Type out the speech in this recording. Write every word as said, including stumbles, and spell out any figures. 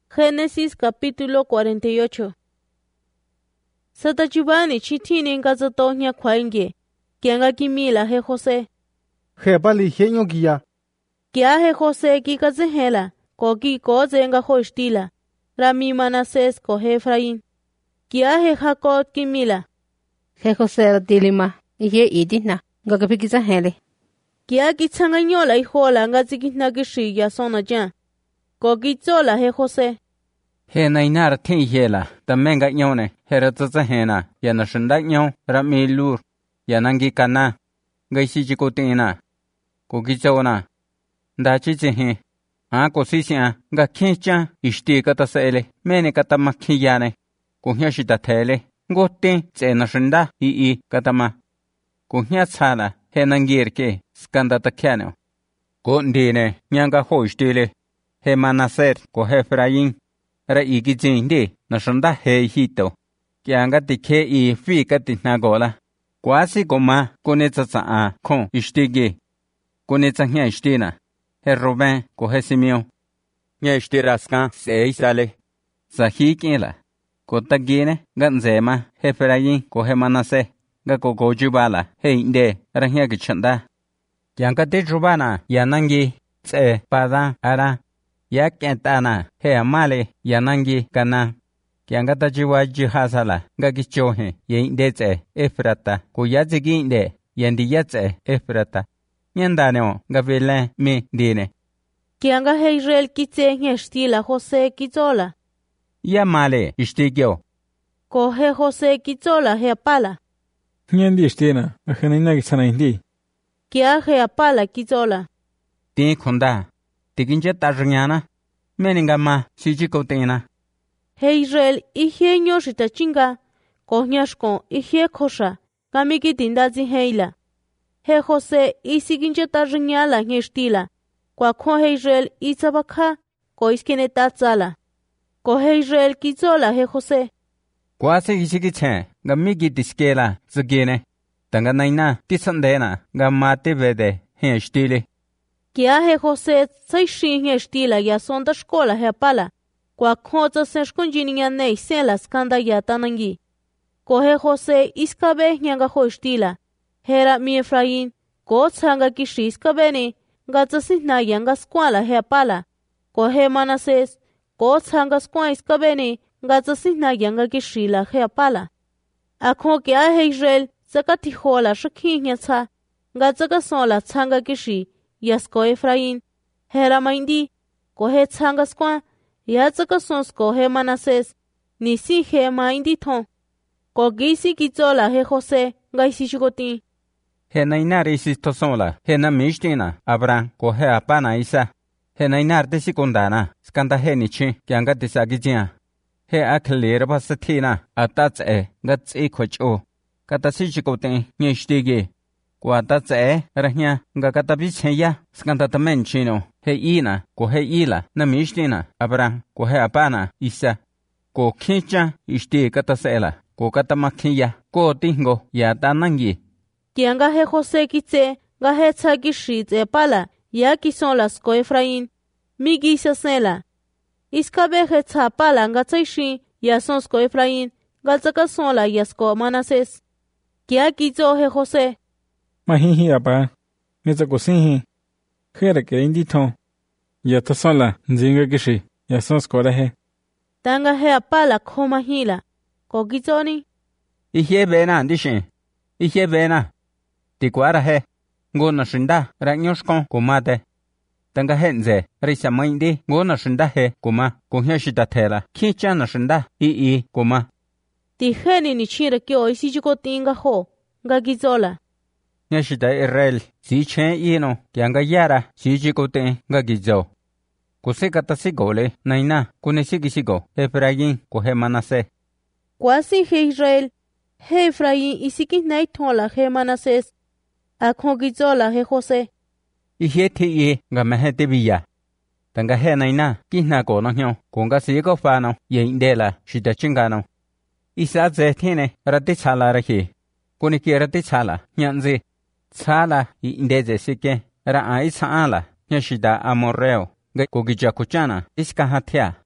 Génesis capítulo cuarenta y ocho. Satachibani chitini ngazatoña kwainge. Kianga kimila he José. Hebali henyo kia. Kia he José kikazehela. Koki koze nga hoistila. Rami Manases ko he Efraín. Kia he Jacob kimila. He José tilima. Ihe idina. Ngakapikizahele. Kia kitsanganyola ihola ngazikina gishi ya sona jan. Koki zola he José. He nainar tin hela, da menga nyone, heratza hena, ya na shinda nyon, rami lur, ya nangi kana, gaisi jikotina, kokizona, da chichihi, a kosisia, ga kincha, ishti kata sele, mene kata makiyane, kuhyashita tele, gotin, tse na shinda, ii katama, kuhya tsala, he nangirke, skandata kyano. Gondine, nyanga hoishtile, he manaser, ko he Efraín. Ra igi jindi na shanda he hito. Kianga dikhe i fi kati na gola. Kwasi goma kone tsa a kon ishtigi. Kone tsa nya ishtina. He Ruben ko he Simeon. Nya ishtiraskan se isale. Sa hi kila. Ko tagine ganzema he Efraín ko he Manase. Ga ko gojubala he inde ra nya gichanda. Kianga de jubana yanangi tse pada ara. Ya kentana he amale yanangi kana kiangata jiwa jihasala gagichohe yindeze Efrata ko yaziginde yendi yatse Efrata nyandaneo gavele mi dine kianga he Israel kitse ngestila José kizola ya male istigyo ko he José kizola he apala Nyandi istina ahanina gisana indi kia he apala kizola ti khunda tiginje tarnyana meningama sijikotina he Israel ihe nyoshita chinga kohnyashko ihe kosha kamiki tindazi heila he José isiginje tarnyala ngestila kwa ko he Israel isabakha ko iskene tatsala ko he Israel kizola he José kwase isigiche gamigi diskela zugene tanga naina tisandena gamate vede he stile Kia he José tsaishi ngestila ya sonda shkola he pala. Kwa khotsa seshkunjininga nei sela skanda ya tanangi. Ko he José iskabe nyanga hoistila. Hera mi Efraín ko tsanga kishi iskabe ni gatsasina yanga skwala he pala. Ko he Manases ko tsanga skwa iskabe ni gatsasina yanga kishila he pala. Akho kia he Israel zakati hola shakhi nyatsa gatsaka sola tsanga kishi Yasko Efraín, hera maindi, kohe tsangaskwa, yatsaka sons kohe Manases, nisi he maindi ton. Ko gisi kizola he José, gaisi shugoti. He nainar isi tosola, he na mishtina, Abram, kohe apana isa. He nainar desikundana, skanda he nichi, kianga disagijia. He aklir basatina, atats e, gats e kocho. Katasi shugoti, nyeshtigi. Kwa tatse rahnya ngakatabicheya skandatamen chino he ina ko he ila na mishtina Abram ko he apana isa ko kicha ishti katasela ko katamakhiya ko tingo ya tanangi Kianga he José kitse ga he tsagi shitse pala ya kisolas ko Efraín migi sasela iskabe he tsapala ngatsaishi ya sons ko Efraín gatsaka sola yasko Manases kia kizo he José Mahihi apa, neza kosihi. Hera ke indi ton. Ya tasola, nzinga kishi, ya sons kora he. Tanga he apala koma hila. Kokizoni? Ihe bena dishin. Ihe bena. Tikwara he. Ngona shinda, ranyoshkon kumate. Tanga henze, risa maindi, ngona shinda he kuma, kuhyashita tela. Kicha na shinda, ii kuma. Tiheni ni chira kyo isijiko tinga ho. Gagizola. Nyashida Israel, si chen ino, kianga yara, si jikote, gagizo. Kusika tasigole, naina, kunesigisigo, Efraín, kohe Manase. Kwasi he Israel, he Efraín isiki naitola he Manases. Akhogizola he José. Ihe ti ye, gamahe tibia. Tanga he naina, kihna kono hyo, kunga sigo fano, ye indela, shida chingano. Isa zetine, rati chala rahi. Kuniki rati chala, nyanzi. Tsala i indeze sike ra ai tsala nyashida amorreo ga kogijakuchana iska hatia